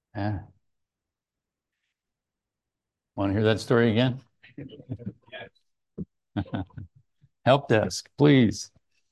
Yeah. Want to hear that story again? Help desk, please.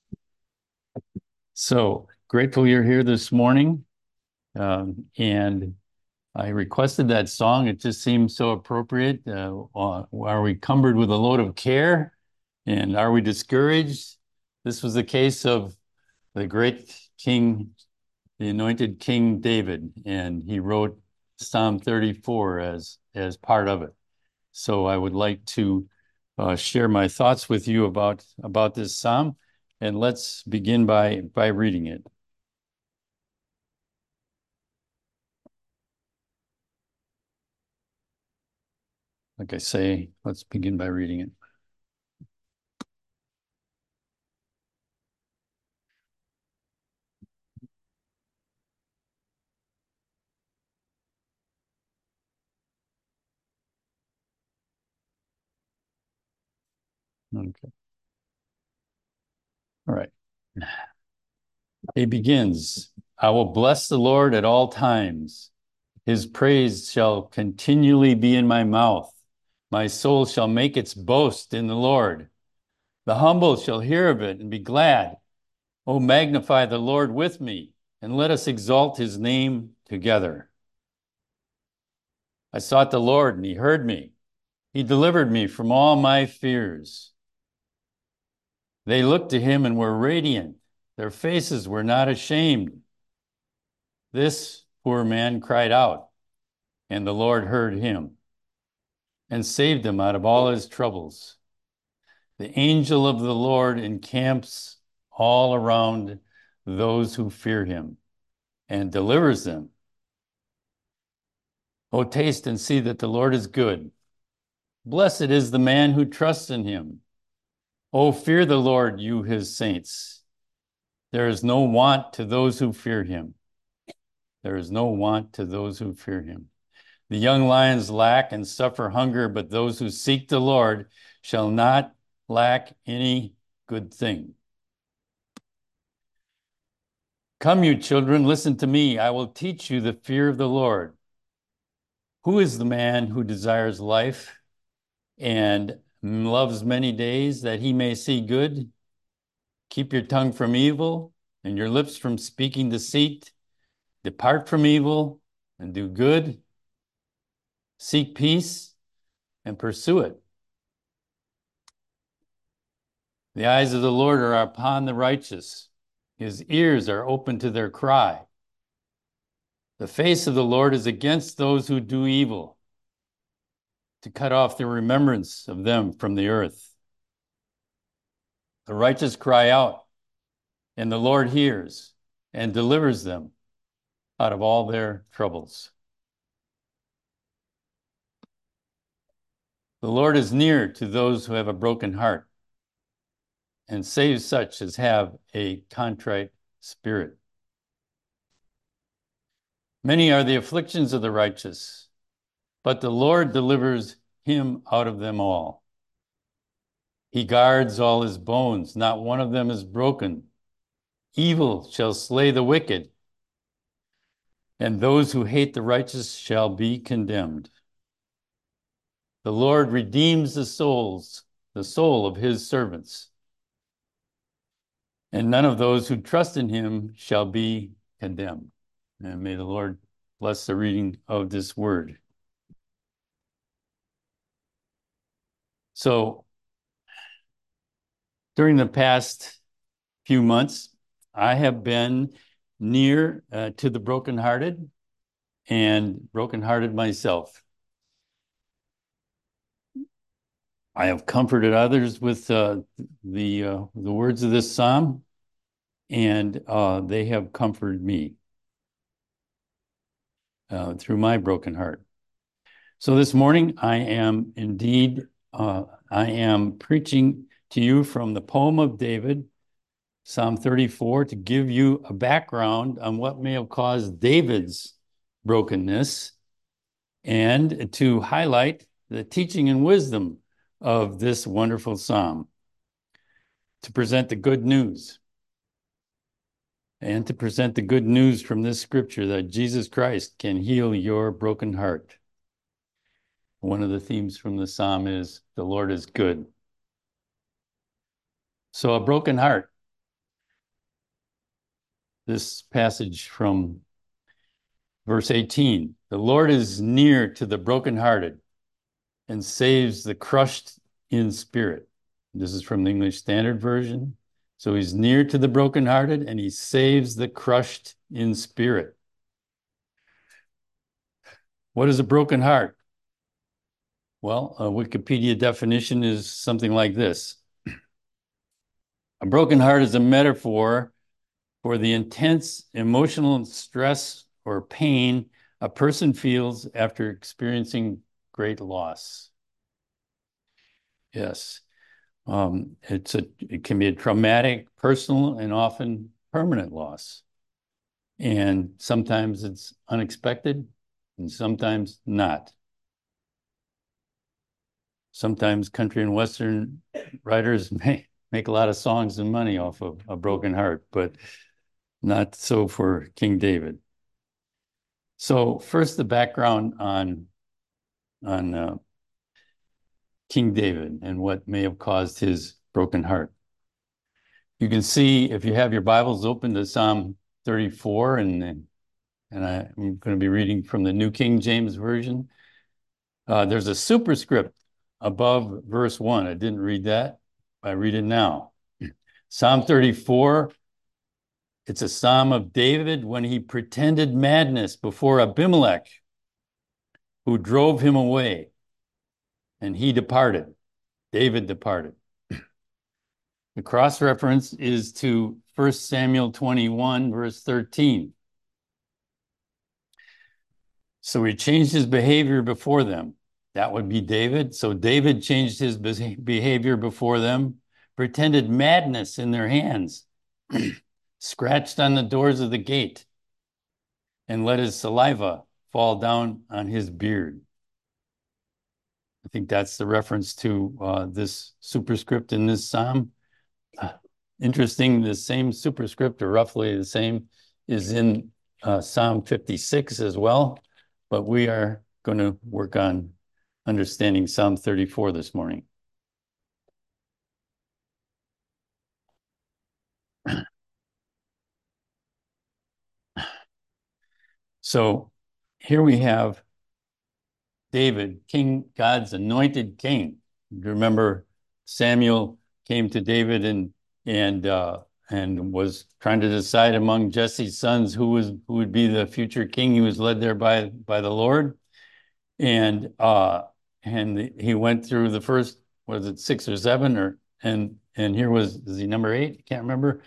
So grateful you're here this morning. And I requested that song. It just seemed so appropriate. Are we cumbered with a load of care? And are we discouraged? This was the case of the great king, the anointed King David, and he wrote Psalm 34 as part of it. So I would like to share my thoughts with you about this psalm, and let's begin by reading it. Like I say, let's begin by reading it. Okay. All right. It begins, I will bless the Lord at all times. His praise shall continually be in my mouth. My soul shall make its boast in the Lord. The humble shall hear of it and be glad. Oh, magnify the Lord with me, and let us exalt his name together. I sought the Lord, and he heard me. He delivered me from all my fears. They looked to him and were radiant. Their faces were not ashamed. This poor man cried out, and the Lord heard him and saved him out of all his troubles. The angel of the Lord encamps all around those who fear him and delivers them. Oh, taste and see that the Lord is good. Blessed is the man who trusts in him. Oh, fear the Lord, you his saints. There is no want to those who fear him. There is no want to those who fear him. The young lions lack and suffer hunger, but those who seek the Lord shall not lack any good thing. Come, you children, listen to me. I will teach you the fear of the Lord. Who is the man who desires life and loves many days that he may see good? Keep your tongue from evil and your lips from speaking deceit. Depart from evil and do good. Seek peace and pursue it. The eyes of the Lord are upon the righteous. His ears are open to their cry. The face of the Lord is against those who do evil, to cut off the remembrance of them from the earth. The righteous cry out, and the Lord hears and delivers them out of all their troubles. The Lord is near to those who have a broken heart and saves such as have a contrite spirit. Many are the afflictions of the righteous, but the Lord delivers him out of them all. He guards all his bones, not one of them is broken. Evil shall slay the wicked, and those who hate the righteous shall be condemned. The Lord redeems the soul of his servants, and none of those who trust in him shall be condemned. And may the Lord bless the reading of this word. So, during the past few months, I have been near to the brokenhearted and brokenhearted myself. I have comforted others with the words of this psalm, and they have comforted me through my broken heart. So this morning, I am preaching to you from the poem of David, Psalm 34, to give you a background on what may have caused David's brokenness and to highlight the teaching and wisdom of this wonderful psalm, to present the good news. and to present the good news from this scripture that Jesus Christ can heal your broken heart. One of the themes from the psalm is the Lord is good. So a broken heart. This passage from verse 18, the Lord is near to the brokenhearted and saves the crushed in spirit. This is from the English Standard Version. So he's near to the brokenhearted and he saves the crushed in spirit. What is a broken heart? Well, a Wikipedia definition is something like this. A broken heart is a metaphor for the intense emotional stress or pain a person feels after experiencing great loss. Yes. It can be a traumatic, personal, and often permanent loss. And sometimes it's unexpected and sometimes not. Sometimes country and Western writers make a lot of songs and money off of a broken heart, but not so for King David. So first, the background on King David and what may have caused his broken heart. You can see, if you have your Bibles open, to Psalm 34, and I'm going to be reading from the New King James Version. There's a superscript above verse 1. I didn't read that. I read it now. Psalm 34, it's a psalm of David when he pretended madness before Abimelech, who drove him away, and he departed. David departed. The cross-reference is to 1 Samuel 21, verse 13. So he changed his behavior before them. That would be David. So David changed his behavior before them, pretended madness in their hands, scratched on the doors of the gate, and let his saliva fall down on his beard. I think that's the reference to this superscript in this psalm. Interesting, the same superscript, or roughly the same, is in Psalm 56 as well, but we are going to work on understanding Psalm 34 this morning. So here we have David, God's anointed king. You remember Samuel came to David and was trying to decide among Jesse's sons who would be the future king. He was led there by the Lord, and he went through the first, was it 6 or 7, and here is he number 8? I can't remember.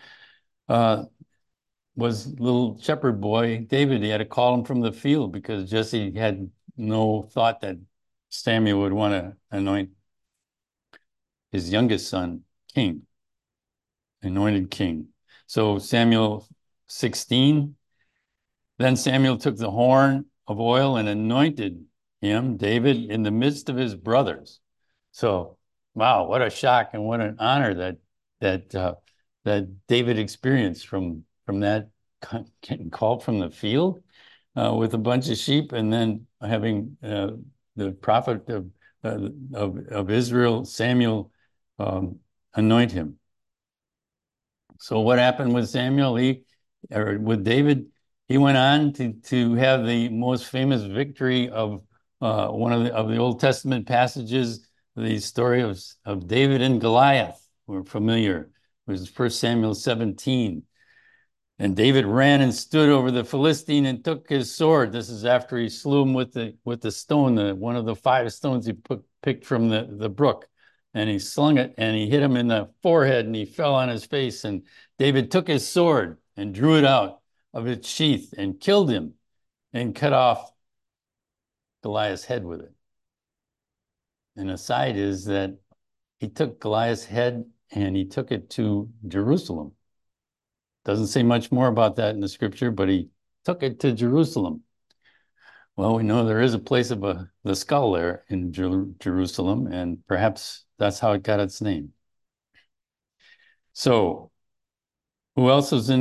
Was little shepherd boy David. He had to call him from the field because Jesse had no thought that Samuel would want to anoint his youngest son king, anointed king. So Samuel 16, then Samuel took the horn of oil and anointed him, David, in the midst of his brothers. So, wow, what a shock and what an honor that David experienced from that, getting called from the field with a bunch of sheep, and then having the prophet of Israel, Samuel, anoint him. So what happened with Samuel? With David, he went on to have the most famous victory of one of the Old Testament passages, the story of David and Goliath. We're familiar. It was 1 Samuel 17. And David ran and stood over the Philistine and took his sword. This is after he slew him with the stone, one of the 5 stones he picked from the brook. And he slung it and he hit him in the forehead and he fell on his face. And David took his sword and drew it out of its sheath and killed him and cut off Goliath's head with it. An aside is that he took Goliath's head and he took it to Jerusalem. Doesn't say much more about that in the scripture, but he took it to Jerusalem. Well, we know there is a place of the skull there in Jerusalem, and perhaps that's how it got its name. So, who else was in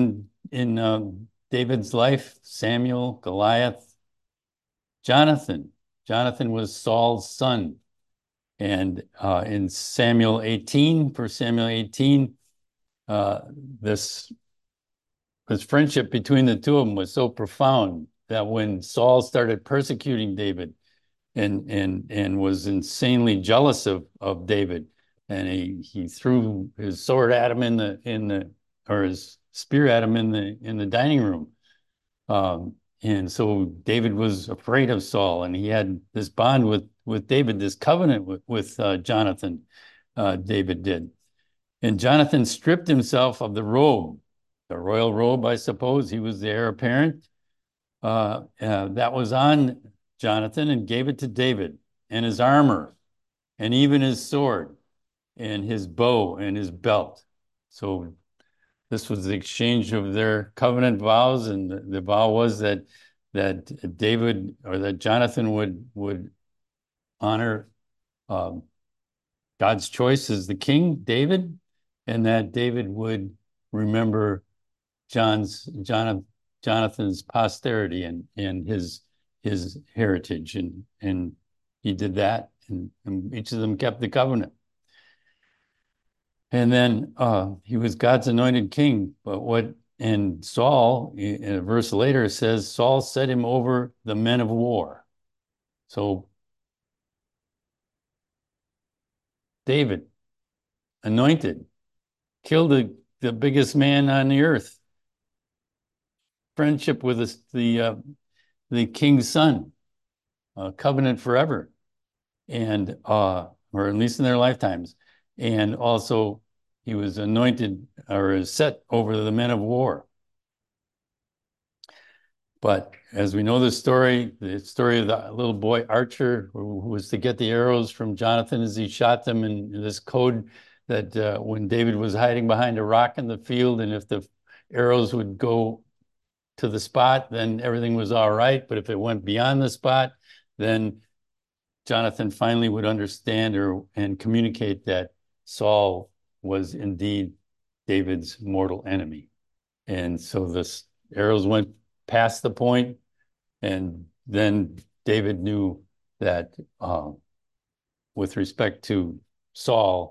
in David's life? Samuel, Goliath, Jonathan. Jonathan was Saul's son. And in Samuel 18, for Samuel 18, uh, this this friendship between the two of them was so profound that when Saul started persecuting David and was insanely jealous of David, and he threw his sword at him or his spear at him in the dining room. And so David was afraid of Saul, and he had this bond with David, this covenant with Jonathan. David did, and Jonathan stripped himself of the robe, the royal robe, I suppose. He was the heir apparent that was on Jonathan, and gave it to David, and his armor, and even his sword, and his bow, and his belt. So this was the exchange of their covenant vows, and the vow was that David, or that Jonathan would honor God's choice as the king, David, and that David would remember Jonathan's posterity and his heritage, and he did that, and each of them kept the covenant. And then he was God's anointed king. And Saul, in a verse later, says, Saul set him over the men of war. So David, anointed, killed the biggest man on the earth. Friendship with the king's son, covenant forever, and or at least in their lifetimes. And also he was anointed or set over the men of war. But as we know the story of the little boy Archer, who was to get the arrows from Jonathan as he shot them, in this code that when David was hiding behind a rock in the field, and if the arrows would go to the spot, then everything was all right. But if it went beyond the spot, then Jonathan finally would understand and communicate that Saul was indeed David's mortal enemy. And so the arrows went past the point, and then David knew that with respect to Saul,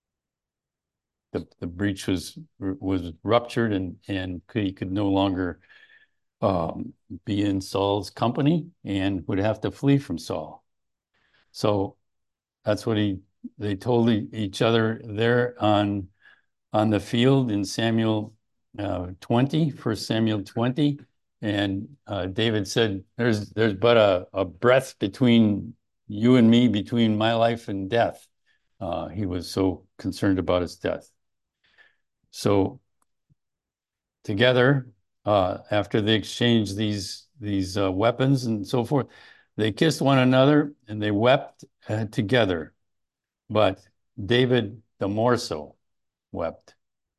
the breach was ruptured, and he could no longer be in Saul's company and would have to flee from Saul. So that's what they told each other there on the field in Samuel 20, 1 Samuel 20. And David said, there's but a breath between you and me, between my life and death. He was so concerned about his death. So together, after they exchanged these weapons and so forth, they kissed one another and they wept together. But David the more so wept.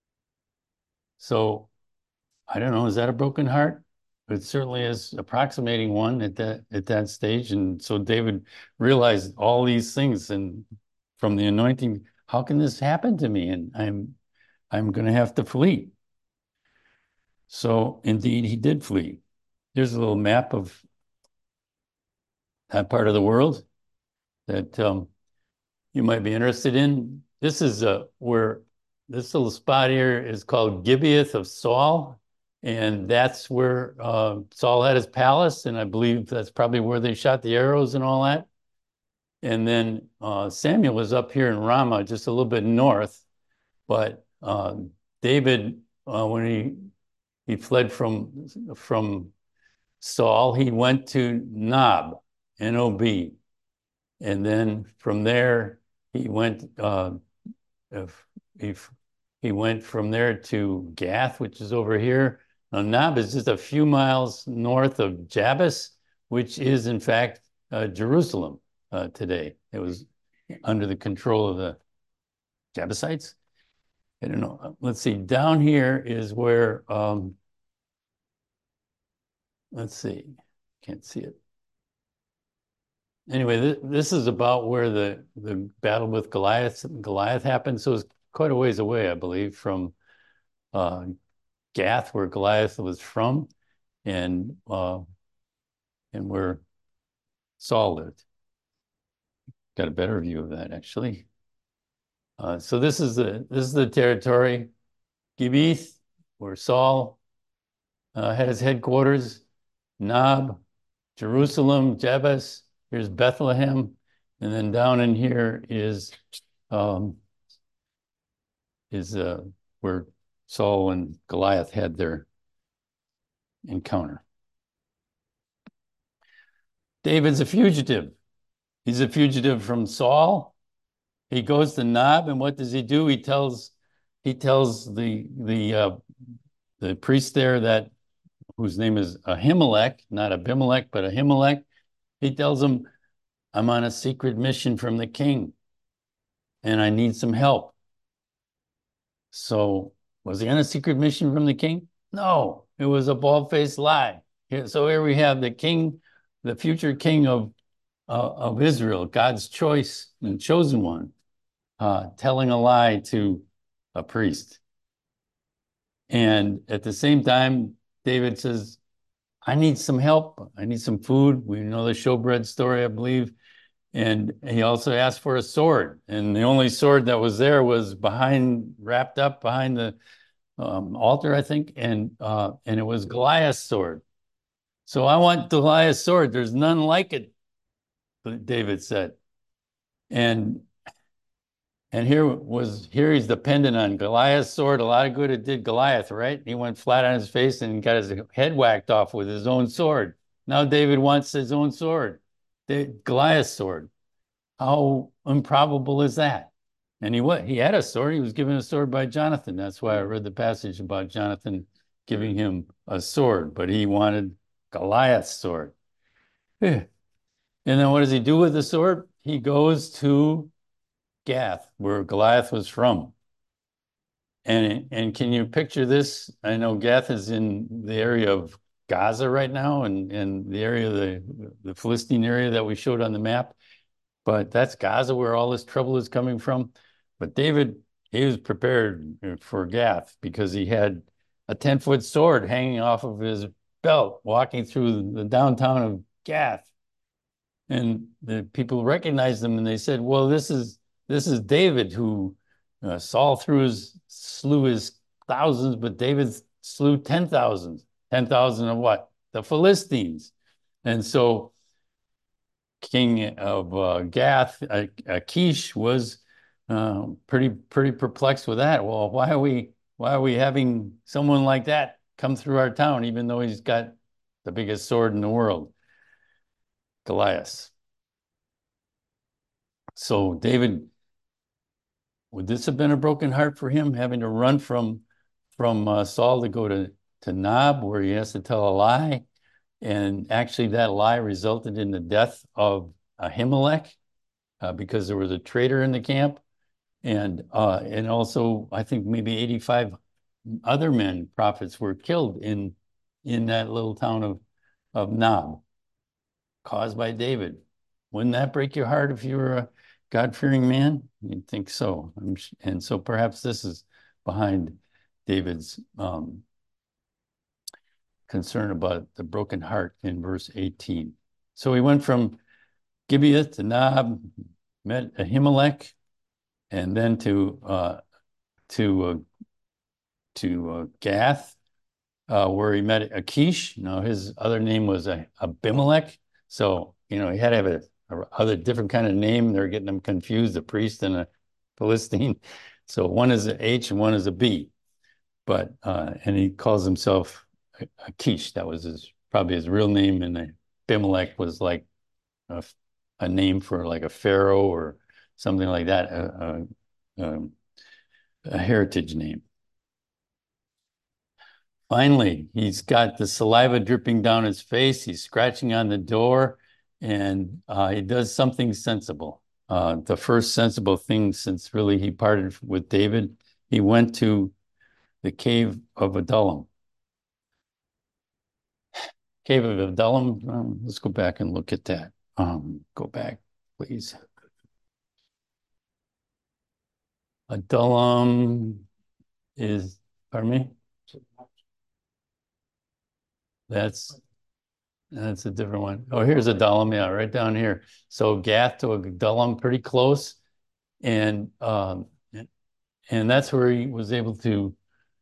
So I don't know, is that a broken heart? It certainly is approximating one at that stage. And so David realized all these things, and from the anointing, how can this happen to me? And I'm going to have to flee. So indeed, he did flee. Here's a little map of that part of the world that you might be interested in. This is where this little spot here is called Gibeath of Saul. And that's where Saul had his palace. And I believe that's probably where they shot the arrows and all that. And then Samuel was up here in Ramah, just a little bit north. But David, when he fled from Saul, he went to Nob, N-O-B. And then from there, he went he went from there to Gath, which is over here. Now, Nob is just a few miles north of Jabes, which is in fact Jerusalem today. It was under the control of the Jebusites. I don't know. Let's see. Down here is where let's see. Can't see it. Anyway, this is about where the battle with Goliath happened. So it's quite a ways away, I believe, from Gath, where Goliath was from, and where Saul lived. Got a better view of that, actually. So this is the territory, Gibeath, where Saul had his headquarters, Nob, Jerusalem, Jebus. Here's Bethlehem, and then down in here um, is where Saul and Goliath had their encounter. David's a fugitive. He's a fugitive from Saul. He goes to Nob, and what does he do? He tells the priest there, that whose name is Ahimelech, not Abimelech, but Ahimelech. He tells him, I'm on a secret mission from the king, and I need some help. So was he on a secret mission from the king? No, it was a bald-faced lie. So here we have the king, the future king of Israel, God's choice and chosen one, telling a lie to a priest. And at the same time, David says, I need some help. I need some food. We know the showbread story, I believe. And he also asked for a sword. And the only sword that was there was wrapped up behind the altar, I think. And it was Goliath's sword. So I want Goliath's sword. There's none like it, David said. And here he's dependent on Goliath's sword. A lot of good it did Goliath, right? He went flat on his face and got his head whacked off with his own sword. Now David wants his own sword, Goliath's sword. How improbable is that? And he had a sword. He was given a sword by Jonathan. That's why I read the passage about Jonathan giving him a sword, but he wanted Goliath's sword. And then what does he do with the sword? He goes to Gath, where Goliath was from. And can you picture this? I know Gath is in the area of Gaza right now, and the area of the Philistine area that we showed on the map. But that's Gaza, where all this trouble is coming from. But David, he was prepared for Gath because he had a 10-foot sword hanging off of his belt, walking through the downtown of Gath. And the people recognized him, and they said, well, this is David, who Saul slew his thousands, but David slew 10,000. 10,000 of what? The Philistines. And so king of Gath, Achish, was pretty perplexed with that. Well, why are we having someone like that come through our town, even though he's got the biggest sword in the world, Goliath? So David, would this have been a broken heart for him, having to run from Saul to go to Nob, where he has to tell a lie? And actually, that lie resulted in the death of Ahimelech, because there was a traitor in the camp, and also I think maybe 85 other men, prophets, were killed in that little town of Nob, caused by David. Wouldn't that break your heart if you were a God-fearing man? You'd think so. And so perhaps this is behind David's concern about the broken heart in verse 18. So he went from Gibeah to Nob, met Ahimelech, and then to Gath, where he met Achish. Now his other name was Abimelech. So he had to have a other different kind of name. They're getting them confused, a priest and a Philistine. So one is an H and one is a B. But and he calls himself Achish. That was probably his real name, and Abimelech was like a name for like a pharaoh or something like that, a heritage name. Finally, he's got the saliva dripping down his face. He's scratching on the door, and he does something sensible. The first sensible thing since really he parted with David. He went to the cave of Adullam. Cave of Adullam. Let's go back and look at that. Go back, please. Adullam is, pardon me? that's a different one. Oh, here's Adullam, yeah, right down here. So Gath to Adullam, pretty close, and that's where he was able to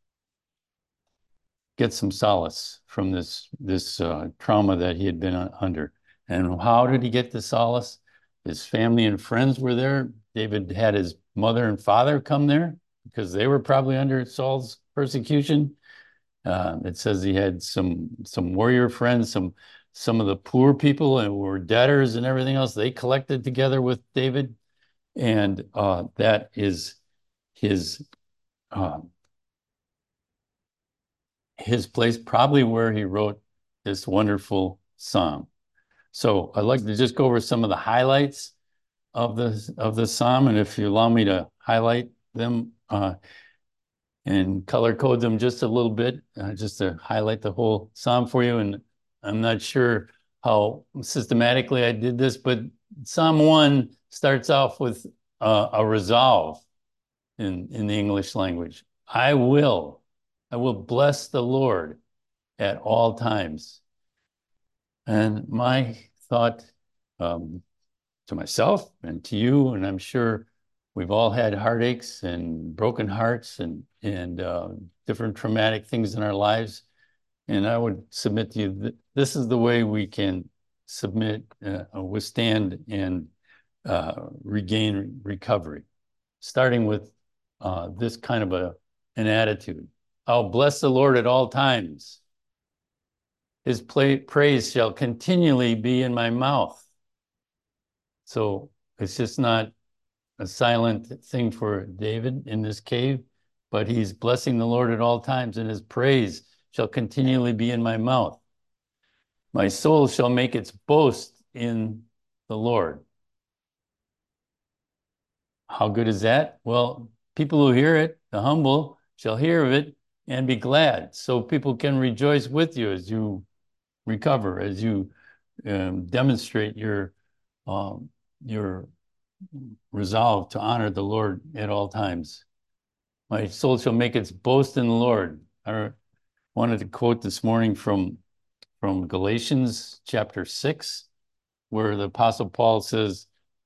get some solace from this trauma that he had been under. And how did he get the solace? His family and friends were there. David had his mother and father come there because they were probably under Saul's persecution. It says he had some warrior friends, some of the poor people and were debtors and everything else. They collected together with David, and that is his uh, his place, probably where he wrote this wonderful psalm. So I'd like to just go over some of the highlights of the psalm, and if you allow me to highlight them and color code them just a little bit, just to highlight the whole psalm for you. And I'm not sure how systematically I did this, but Psalm 1 starts off with a resolve in the English language. I will bless the Lord at all times. And my thought to myself and to you, and I'm sure we've all had heartaches and broken hearts and different traumatic things in our lives. And I would submit to you that this is the way we can withstand and regain recovery, starting with this kind of an attitude. I'll bless the Lord at all times. His praise shall continually be in my mouth. So it's just not a silent thing for David in this cave, but he's blessing the Lord at all times, and his praise shall continually be in my mouth. My soul shall make its boast in the Lord. How good is that? Well, people who hear it, the humble, shall hear of it and be glad. So people can rejoice with you as you recover, as you demonstrate your resolve to honor the Lord at all times. My soul shall make its boast in the Lord. I wanted to quote this morning from Galatians chapter 6, where the Apostle Paul says,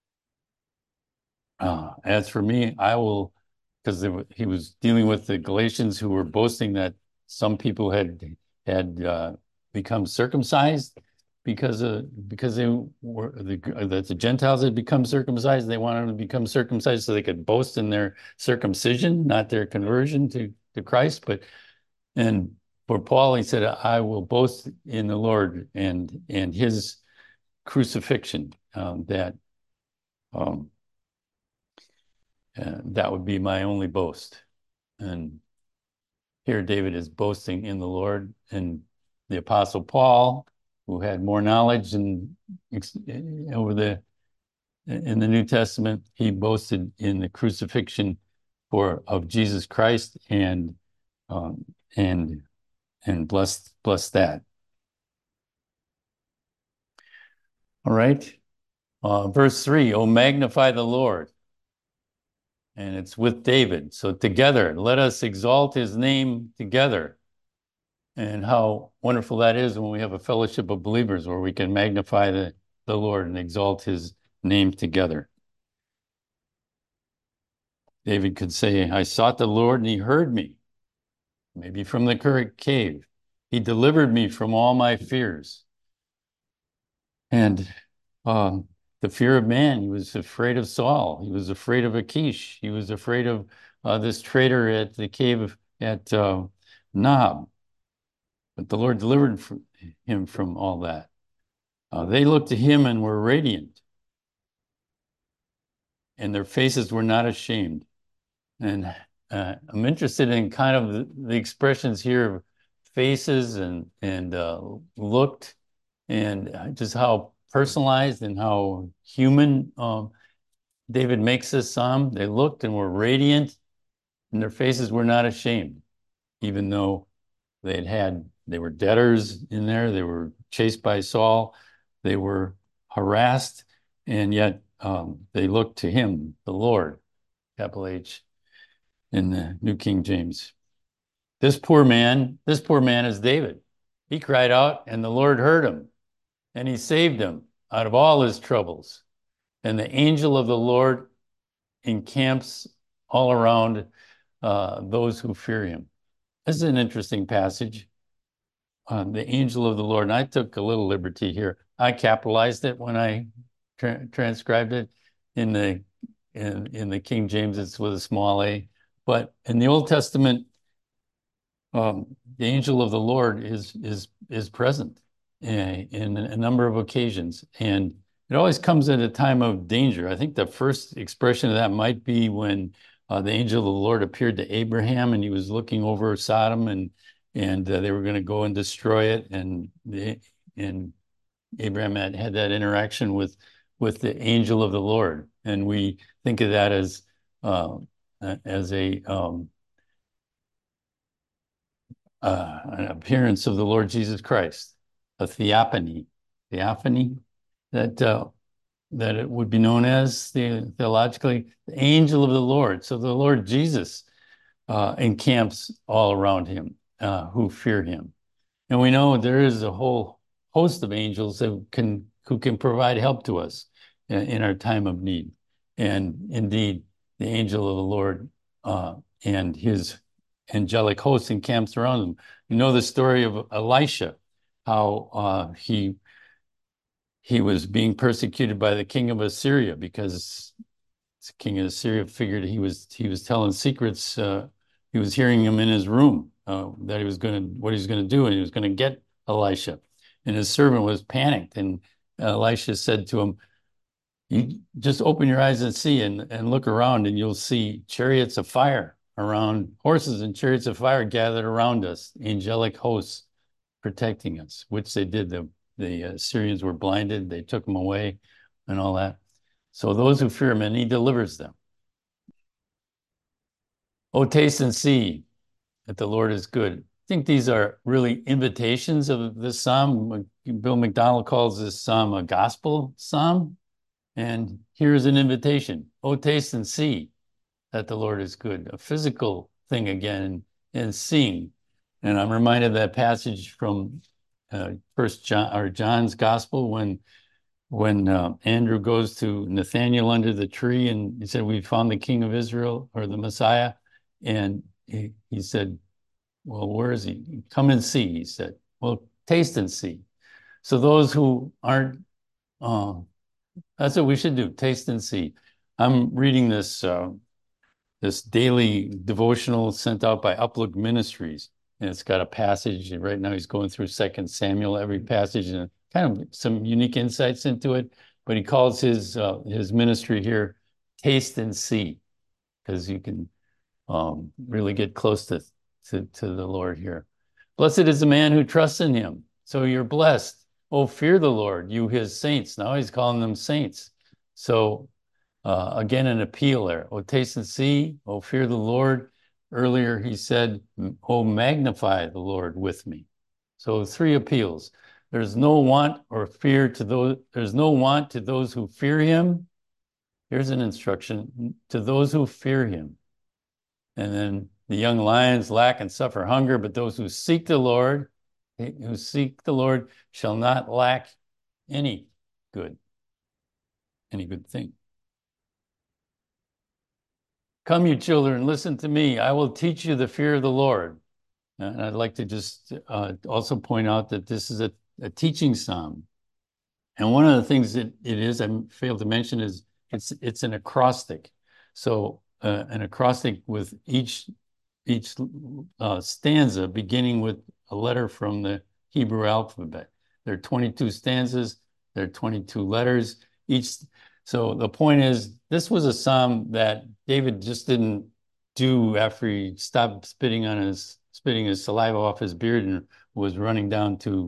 as for me, I will, because he was dealing with the Galatians who were boasting that some people had become circumcised because they were that the Gentiles had become circumcised. They wanted to become circumcised so they could boast in their circumcision, not their conversion to Christ. And for Paul, he said, "I will boast in the Lord and His crucifixion." That would be my only boast. And here David is boasting in the Lord, and the Apostle Paul, who had more knowledge in the New Testament, he boasted in the crucifixion of Jesus Christ and blessed that. All right. Verse 3, oh, magnify the Lord. And it's with David. So together, let us exalt his name together. And how wonderful that is when we have a fellowship of believers where we can magnify the Lord and exalt his name together. David could say, I sought the Lord and he heard me, maybe from the current cave. He delivered me from all my fears. And the fear of man, he was afraid of Saul. He was afraid of Achish. He was afraid of this traitor at the cave at Nob. But the Lord delivered him from all that. They looked to him and were radiant, and their faces were not ashamed. And I'm interested in kind of the expressions here of faces and looked, and just how personalized and how human David makes this psalm. They looked and were radiant, and their faces were not ashamed, even though they were debtors in there. They were chased by Saul. They were harassed, and yet they looked to him, the Lord, capital H, in the New King James. This poor man is David. He cried out, and the Lord heard him, and he saved him out of all his troubles. And the angel of the Lord encamps all around those who fear him. This is an interesting passage. The angel of the Lord, and I took a little liberty here. I capitalized it when I transcribed it. In the King James, it's with a small a. But in the Old Testament, the angel of the Lord is present in a number of occasions, and it always comes at a time of danger. I think the first expression of that might be when the angel of the Lord appeared to Abraham, and he was looking over Sodom, and they were going to go and destroy it, and Abraham had that interaction with the angel of the Lord, and we think of that as a an appearance of the Lord Jesus Christ, a theophany, that that it would be known as theologically the angel of the Lord. So the Lord Jesus encamps all around him who fear him, and we know there is a whole host of angels that who can provide help to us in our time of need. And indeed, the angel of the Lord and his angelic host encamps around them. You know the story of Elisha, how he was being persecuted by the king of Assyria because the king of Assyria figured he was telling secrets. He was hearing him in his room that what he was going to do, and he was going to get Elisha. And his servant was panicked, and Elisha said to him, "You just open your eyes and see, and look around, and you'll see chariots of fire around, horses and chariots of fire gathered around us, angelic hosts protecting us," which they did. The Assyrians were blinded, they took them away and all that. So those who fear him, and he delivers them. Oh, taste and see that the Lord is good. I think these are really invitations of this psalm. Bill McDonald calls this psalm a gospel psalm. And here's an invitation. Oh, taste and see that the Lord is good. A physical thing again, and seeing. And I'm reminded of that passage from First John, or John's Gospel, when Andrew goes to Nathanael under the tree, and he said, "We found the King of Israel," or the Messiah, and he said, "Well, where is he? Come and see," he said. Well, taste and see. So those who aren't, that's what we should do, taste and see. I'm reading this daily devotional sent out by Uplook Ministries, and it's got a passage. And right now he's going through 2 Samuel, every passage, and kind of some unique insights into it. But he calls his ministry here "Taste and See," because you can really get close to the Lord here. Blessed is the man who trusts in him. So you're blessed. Oh, fear the Lord, you his saints. Now he's calling them saints. So again, an appeal there. Oh, taste and see. Oh, fear the Lord. Earlier he said, oh, magnify the Lord with me. So 3 appeals. There's no want or fear to those, there's no want to those who fear him. Here's an instruction to those who fear him. And then the young lions lack and suffer hunger, but those who seek the Lord shall not lack any good thing. Come, you children, listen to me. I will teach you the fear of the Lord. And I'd like to just also point out that this is a teaching psalm. And one of the things that it is, I failed to mention, is it's an acrostic. So an acrostic with each stanza beginning with a letter from the Hebrew alphabet. There are 22 stanzas. There are 22 letters. So the point is, this was a psalm that David just didn't do after he stopped spitting his saliva off his beard and was running down to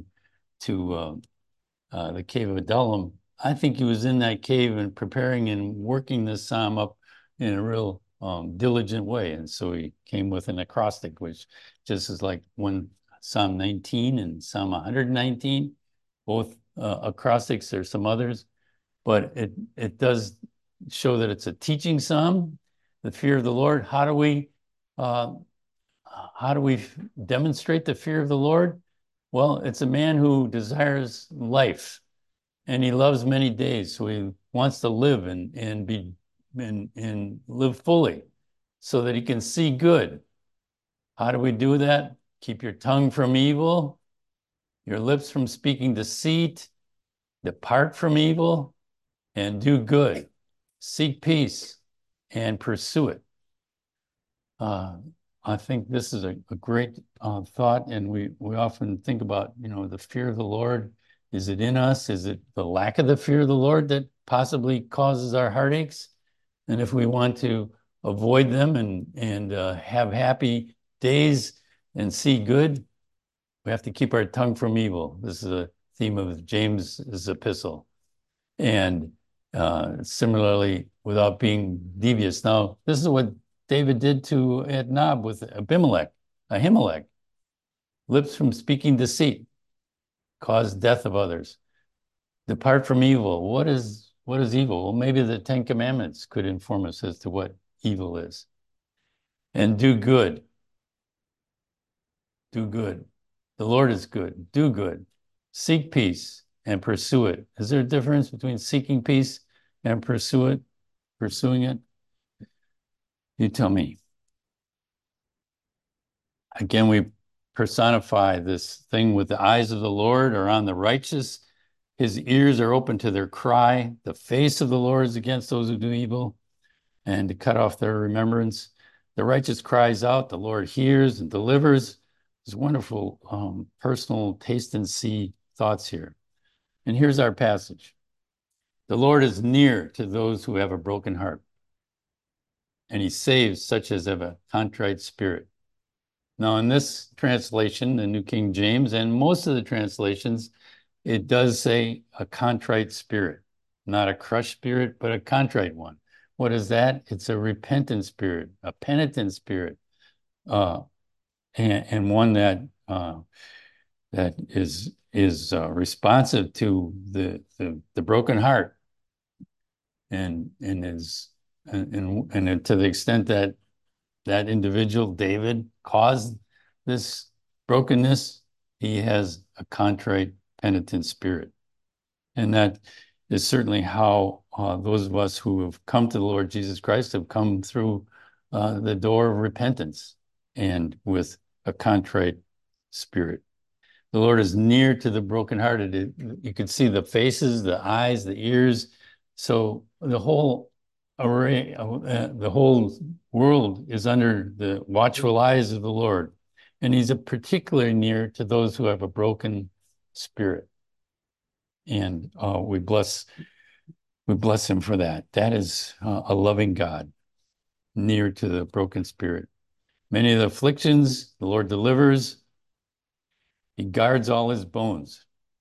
the cave of Adullam. I think he was in that cave and preparing and working this psalm up in a real diligent way. And so he came with an acrostic, which just is like when Psalm 19 and Psalm 119, both acrostics. There's some others, but it does show that it's a teaching psalm, the fear of the Lord. How do we demonstrate the fear of the Lord? Well, it's a man who desires life and he loves many days. So he wants to live and live fully so that he can see good. How do we do that? Keep your tongue from evil, your lips from speaking deceit, depart from evil, and do good. Seek peace and pursue it. Uh, I think this is a great thought, and we often think about, the fear of the Lord. Is it in us? Is it the lack of the fear of the Lord that possibly causes our heartaches? And if we want to avoid them and have happy days and see good, we have to keep our tongue from evil. This is a theme of James's epistle. And similarly, without being devious. Now, this is what David did to at Nob with Ahimelech. Lips from speaking deceit, cause death of others. Depart from evil. What is evil? Well, maybe the Ten Commandments could inform us as to what evil is. And do good. Do good. The Lord is good. Do good. Seek peace and pursue it. Is there a difference between seeking peace and pursuing it? You tell me. Again, we personify this thing with the eyes of the Lord are on the righteous. His ears are open to their cry. The face of the Lord is against those who do evil and to cut off their remembrance. The righteous cries out, the Lord hears and delivers. There's wonderful personal taste and see thoughts here. And here's our passage. The Lord is near to those who have a broken heart, and he saves such as have a contrite spirit. Now, in this translation, the New King James, and most of the translations, it does say a contrite spirit, not a crushed spirit, but a contrite one. What is that? It's a repentant spirit, a penitent spirit, and one that is responsive to the broken heart, and to the extent that that individual, David, caused this brokenness, he has a contrite, penitent spirit. And that is certainly how those of us who have come to the Lord Jesus Christ have come through the door of repentance and with a contrite spirit. The Lord is near to the brokenhearted. You can see the faces, the eyes, the ears. So the whole array, the whole world is under the watchful eyes of the Lord. And he's particularly near to those who have a broken spirit. And we bless him for that. That is a loving God, near to the broken spirit. Many of the afflictions the Lord delivers. He guards all his bones.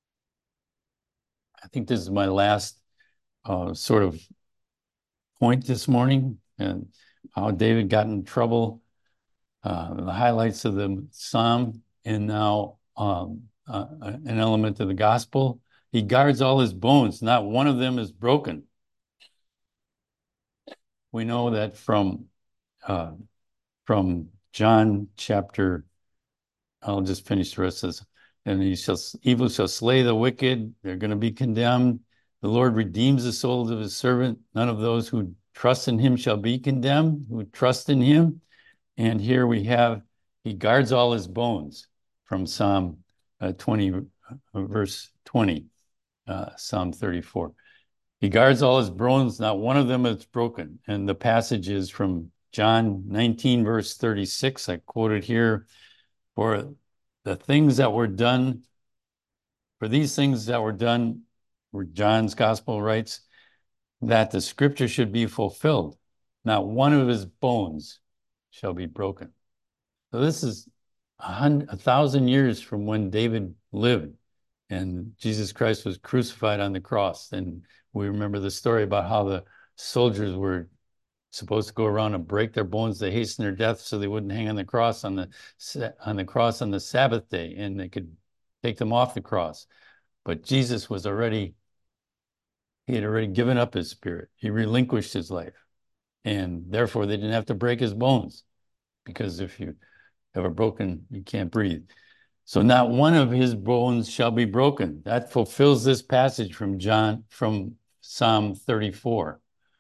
I think this is my last sort of point this morning, and how David got in trouble, the highlights of the psalm, and now an element of the gospel. He guards all his bones. Not one of them is broken. We know that from John chapter, I'll just finish the rest of this. And evil shall slay the wicked. They're going to be condemned. The Lord redeems the souls of his servant. None of those who trust in him shall be condemned, who trust in him. And here we have, he guards all his bones from Psalm 20, verse 20, Psalm 34. He guards all his bones, not one of them is broken. And the passage is from John 19, verse 36. I quoted here, for the things that were done, for these things that were done, where John's gospel writes, that the scripture should be fulfilled. Not one of his bones shall be broken. So this is 1,000 years from when David lived and Jesus Christ was crucified on the cross. And we remember the story about how the soldiers were supposed to go around and break their bones to hasten their death so they wouldn't hang on the cross on the Sabbath day, and they could take them off the cross. But Jesus he had already given up his spirit. He relinquished his life. And therefore they didn't have to break his bones, because if you have a broken, you can't breathe. So not one of his bones shall be broken. That fulfills this passage from Psalm 34.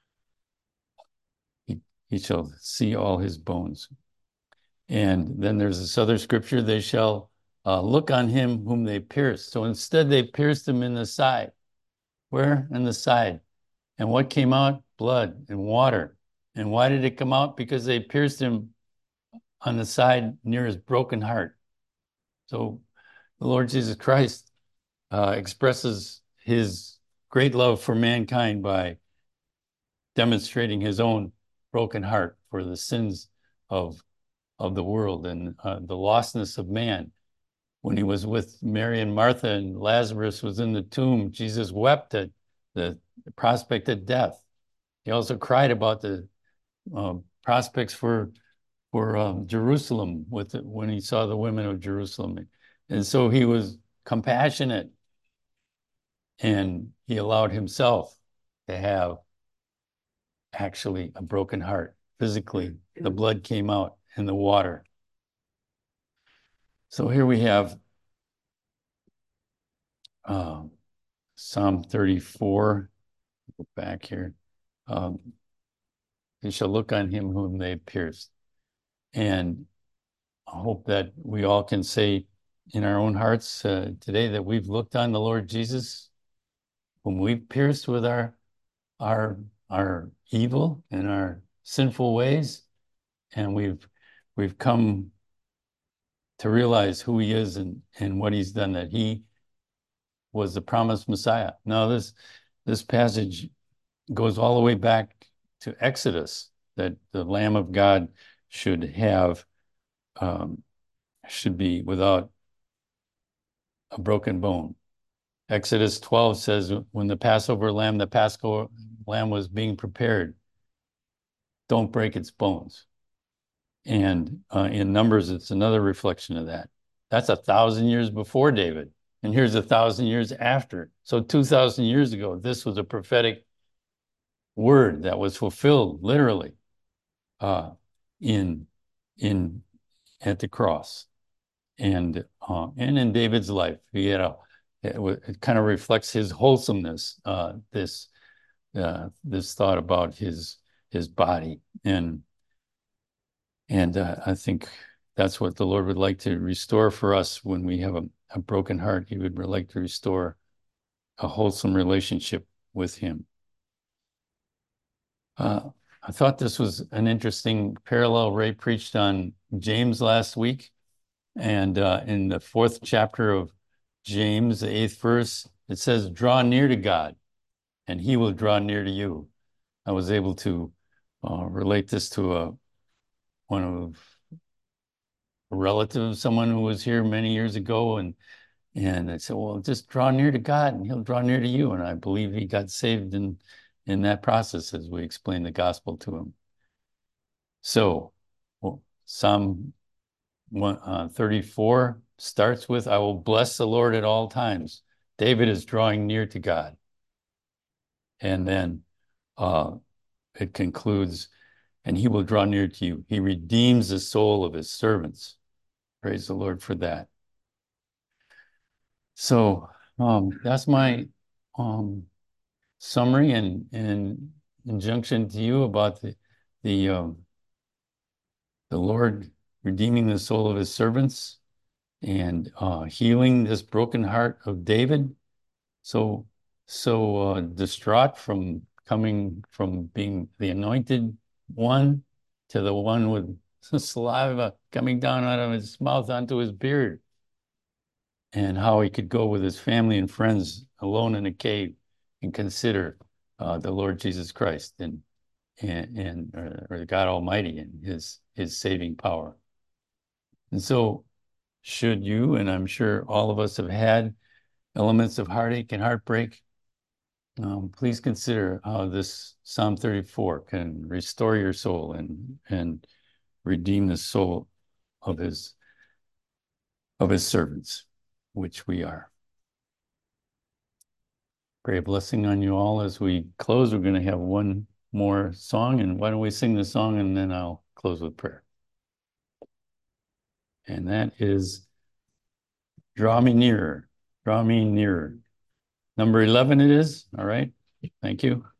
He shall see all his bones. And then there's this other scripture, they shall look on him whom they pierced. So instead they pierced him in the side. Where? In the side. And what came out? Blood and water. And why did it come out? Because they pierced him on the side near his broken heart. So the Lord Jesus Christ expresses his great love for mankind by demonstrating his own broken heart for the sins of the world and the lostness of man. When he was with Mary and Martha and Lazarus was in the tomb, Jesus wept at the prospect of death. He also cried about the prospects for Jerusalem when he saw the women of Jerusalem. And so he was compassionate, and he allowed himself to have actually a broken heart. Physically, the blood came out in the water. So here we have Psalm 34. Go back here. They shall look on him whom they pierced. And I hope that we all can say in our own hearts today that we've looked on the Lord Jesus, whom we've pierced with our evil and our sinful ways, and we've come to realize who he is and what he's done, that he was the promised Messiah. Now this passage goes all the way back to Exodus, that the Lamb of God should be without a broken bone. Exodus 12 says, when the Passover lamb was being prepared, don't break its bones. And in Numbers, it's another reflection of that. That's 1,000 years before David. And here's 1,000 years after. So 2,000 years ago, this was a prophetic word that was fulfilled literally in at the cross. And in David's life, it kind of reflects his wholesomeness, this thought about his body. And I think that's what the Lord would like to restore for us when we have a broken heart. He would like to restore a wholesome relationship with him. I thought this was an interesting parallel. Ray preached on James last week. And in the 4th chapter of James, the 8th verse, it says, draw near to God, and he will draw near to you. I was able to relate this to a relative of someone who was here many years ago, and I said, well, just draw near to God, and he'll draw near to you. And I believe he got saved in that process as we explained the gospel to him. So, Psalm 34 starts with, I will bless the Lord at all times. David is drawing near to God. And then it concludes, and he will draw near to you. He redeems the soul of his servants. Praise the Lord for that. So that's my summary and injunction to you about the Lord redeeming the soul of his servants and healing this broken heart of David, so distraught from coming from being the anointed one to the one with saliva coming down out of his mouth onto his beard, and how he could go with his family and friends alone in a cave and consider the Lord Jesus Christ and or God Almighty and his saving power. And so should you, and I'm sure all of us have had elements of heartache and heartbreak, please consider how this Psalm 34 can restore your soul and redeem the soul of his servants, which we are. Pray a blessing on you all as we close. We're going to have one more song, and why don't we sing the song and then I'll close with prayer. And that is Draw me nearer. Draw me nearer. Number 11 it is. All right. Thank you.